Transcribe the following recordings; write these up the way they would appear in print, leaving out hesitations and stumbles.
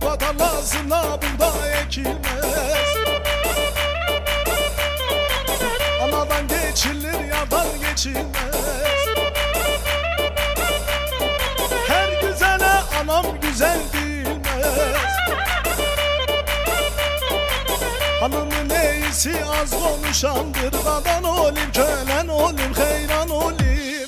Arpa tarlasına buğday ekilmez. Anadan geçilir yardan geçilmez. Her güzele anam güzel değilmez. Hanımın neyisi az konuşandır. Dadan olayım kölen olayım heyran olayım.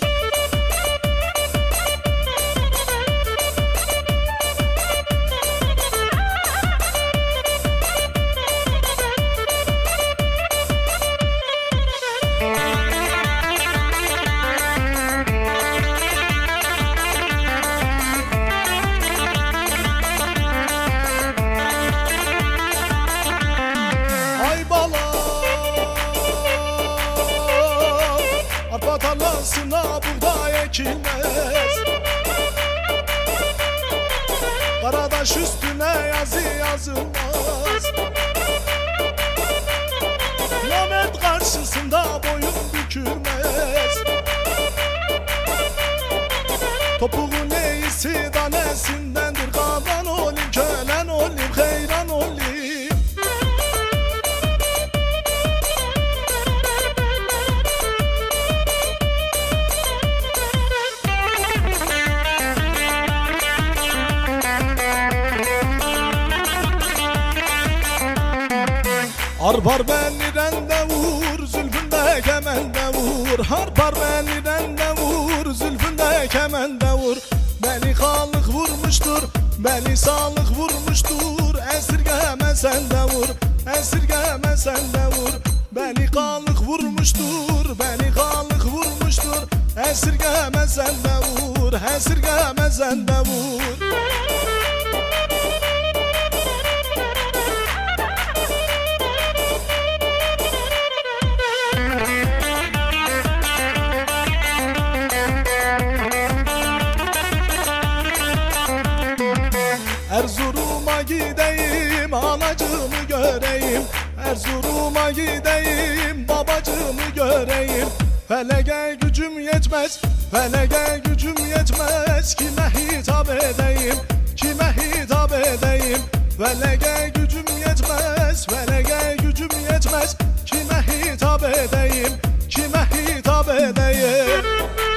Arpa tarlasına buğday ekilmez. Karadaş üstüne yazı yazılmaz. Namert karşısında boyun bükülmez. Topuğun neyisi danesindendir. Kadan olayım kölen olayım heyran olayım. Harpar beniden de vur, zülfünde kemende vur. Harpar beniden de vur, zülfünde kemende vur. Beni kanlık vurmuştur, beni sağlık vurmuştur. Esirgeme sen de vur, esirgeme sen de vur. Beni kanlık vurmuştur, beni kanlık vurmuştur. Esirgeme sen de vur, esirgeme sen de vur. Erzurum'a gideyim, anacığımı göreyim. Erzurum'a gideyim, babacığımı göreyim. Felege gücüm yetmez, felege gücüm yetmez. Kime hitap edeyim, kime hitap edeyim. Felege gücüm yetmez, felege gücüm yetmez. Kime hitap edeyim, kime hitap edeyim.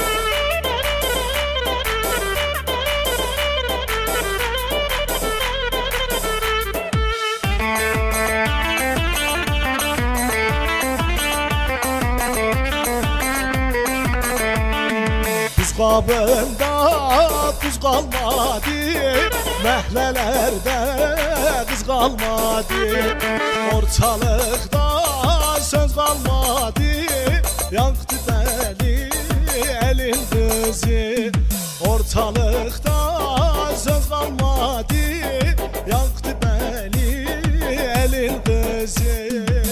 Kabında tuz kalmadı, mehlelerde kız kalmadı. Ortalıkta söz kalmadı, yaktı beni elin kızı. Ortalıkta söz kalmadı, yaktı beni elin kızı.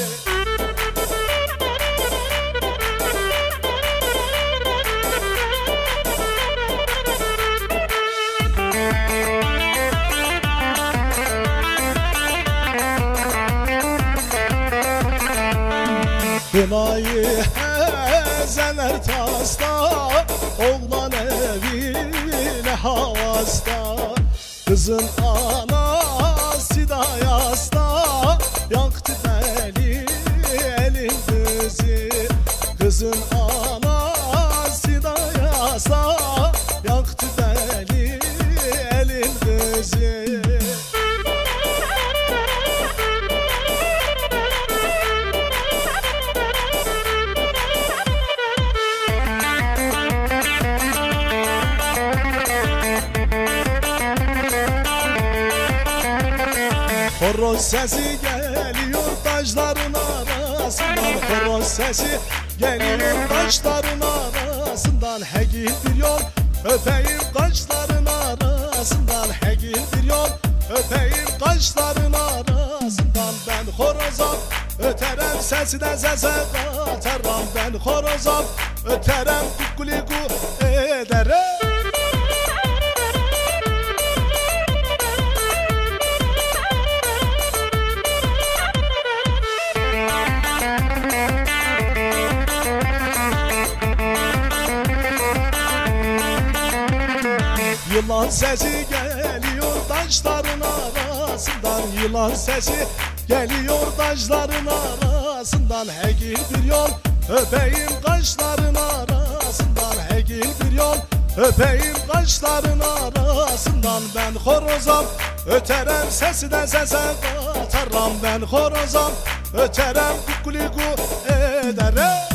Kınayı hezeler tasta, oğlan evine havasta. Kızın anası da yasta, yaktı beni elin kızı. Kızın anası da yasta, yaktı beni elin kızı. Horoz sesi geliyor taşların arasından. Horoz sesi geliyor taşların arasından. Hegil bir yol öpeyim kaşların arasından. Hegil bir yol öpeyim kaşların arasından. Ben horozam öterem sesi de sese katarım. Ben horozam öterem kukuliku ederim. Yılan sesi geliyor taşların arasından. arasından yılan sesi geliyor taşların arasından. Hegil bir yol öpeyim kaşların arasından, hegil bir yol öpeyim kaşların arasından. Ben horozam öterem sesine sese katarram, ben horozam öterem kukuliku ederem.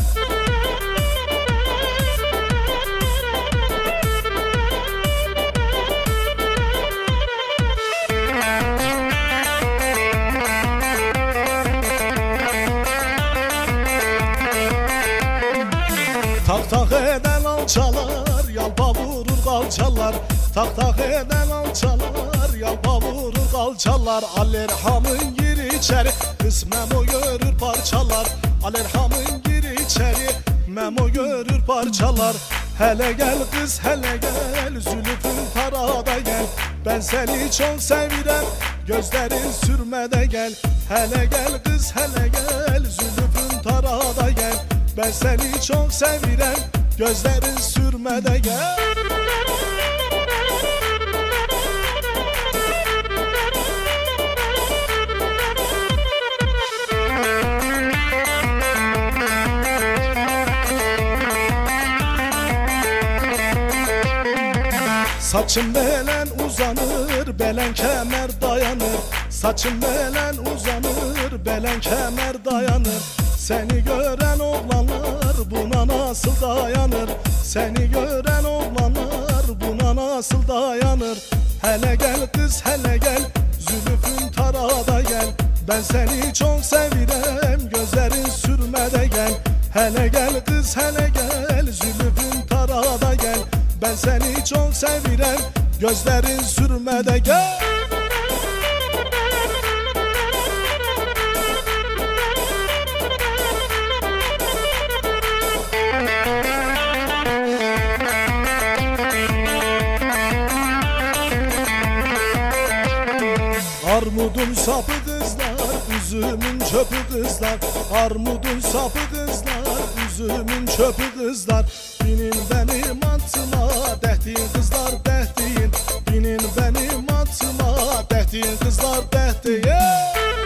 Tak tak eden alçalar yalpa vurur kalçalar, tak tak eden alçalar yalpa vurur kalçalar. Alerhamın gir içeri kız Memo görür parçalar, Alerhamın gir içeri Memo görür parçalar. Hele gel kız hele gel zülfün tarada gel, ben seni çok sevirem gözlerin sürmede gel. Hele gel kız hele gel zülfün tarada gel, ben seni çok sevirem gözlerin sürmede gel. Saçım belen uzanır, belen kemer dayanır. Saçım belen uzanır, belen kemer dayanır. Seni gören oğlanlar buna nasıl dayanır? Seni gören oğlanlar buna nasıl dayanır? Hele gel kız hele gel zülfün tarada gel, ben seni çok sevirem gözlerin sürmede gel. Hele gel kız hele gel zülfün tarada gel, ben seni çok sevirem gözlerin sürmede gel. Armudun sapı kızlar, üzümün çöpü kızlar. Armudun sapı kızlar, üzümün çöpü kızlar. Binin benim atıma, dehtiğin kızlar dehtiğin. Binin benim atıma, dehtiğin kızlar dehtiğin.